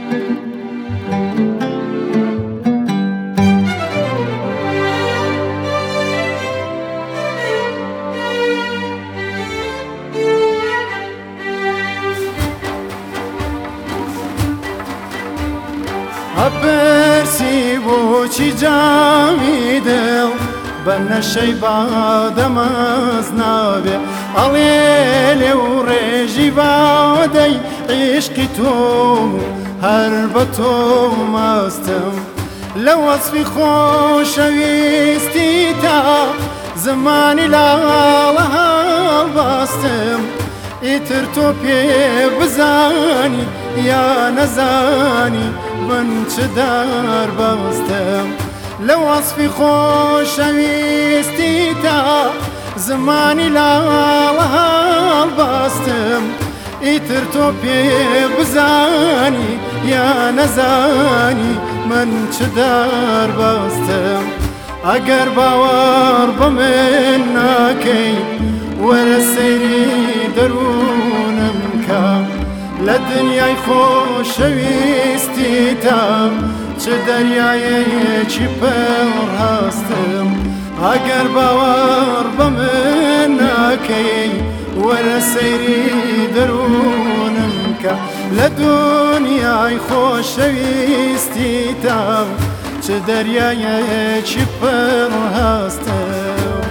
عبرسي بوشي جامي دل بنا الشيبة دمز نابي عليلي وريجي بادي عشقي توم هربتو ماستم لو وصفي خوش ويستيتا زماني لا لها باستم ئیتر پێ بزانی یا نەزانی من چ دەربەستم لە وەسفی خۆشەویستی تا زمانی لاڵە هەڵبەستم ئیتر تۆ پێ بزانی یا نەزانی من چ دەربەستم ئەگەر باوەڕ بە من ناکەی وەرە سەیری دەروونم کە لە دنیای خۆشەویستی تا چ دەریایەکی پڕ هەستم ئەگەر باوەڕ بە من ناکەی وەرە سەیری دەروونم کە لە دنیای خۆشەویستی تا چ دەریایەکی پڕ هەستم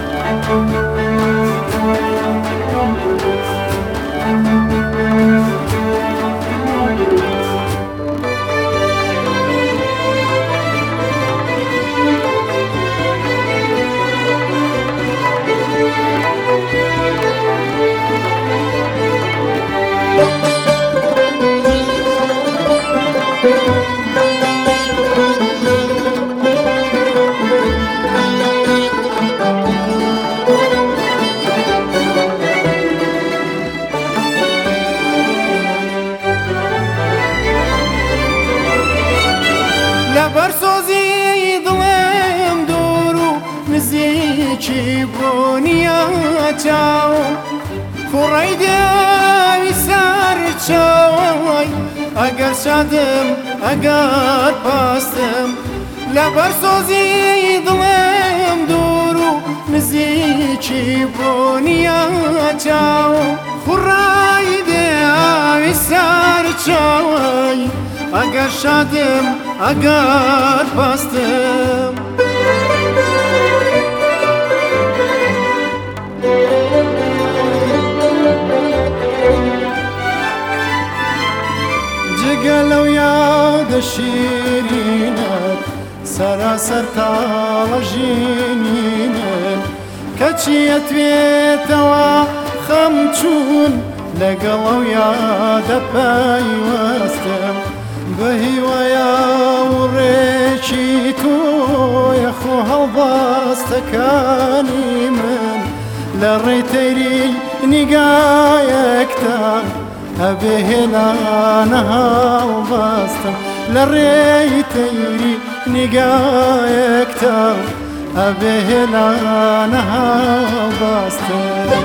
لەبەرسۆزی دڵێم دوور و نزیکی بۆنیە چاو کوڕەی دێوی سەرچاوی ئەگەر شادم ئەگەر پاستم لەبەرسۆزی دڵێم دوور و نزیکی بۆنیە چاو کوڕەی دێوی سەرچاوی ئەگەر شادم ئەگەر پاستم جگە لەو یادە شیرینت سەراسەر تاڵە ژینینت کەچیە توێتەوە خەم چوون لەگەڵ ئەو یادە پەیوەستم بە هیوایە وڕێکی تۆیە خۆ هەڵبەستەکانی من لە ڕێتەیری نیگایەکتا ئەبێ هێلانە هەڵبەستم لە ڕێتەیری نیگایەکتا ئەبێ هێلانە هەڵبەستم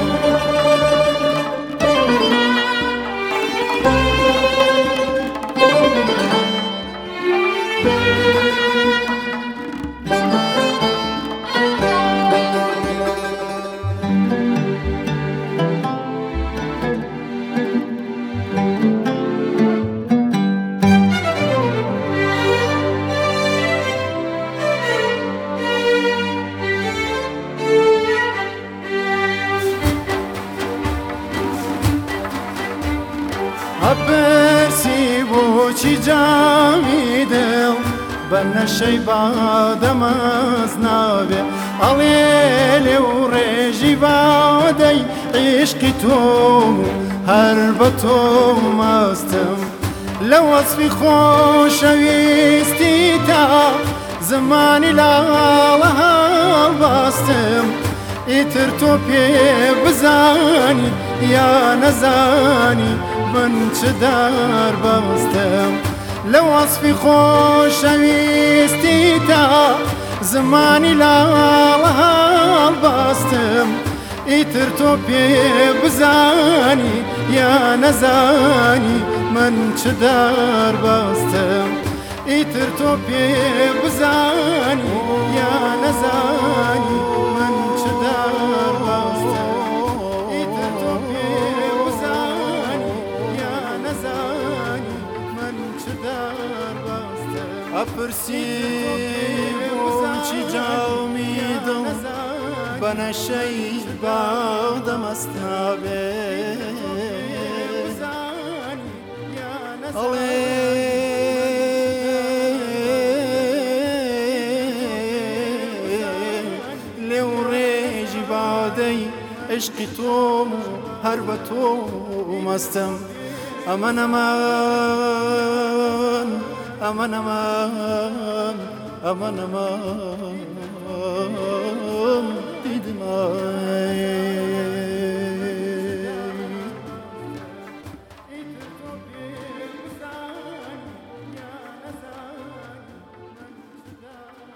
عبرسي بوشي جامي دل بنا الشيبة دمز نابي عليلي وريجي بادي عشقي توم هربتو ماستم لو وصفي خوشەویستی تا زماني لاڵە باستم ئیتر تۆ پێ بزانی یا نەزانی من چ دەربەستم لە وەسفی خۆشەویستی تا زمانی لاڵە هەڵبەستم ئیتر تۆ پێ بزانی یا نەزانی من چ دەربەستم ئیتر تۆ پێ بزانی یا نەزانی من چ دەربەستم ئیتر تۆ پێ بزانی یا نەزانی من چ دەربەستم ئەپرسی بۆچی جامی دڵ بە نەشەی بادەمەستابێ لێو ڕێژی بادەی عشقی تۆم و هەر بە تۆ مەستم ئەمەن ئەمەن ئەمەن ئەمەن ئەمەن ئەمەن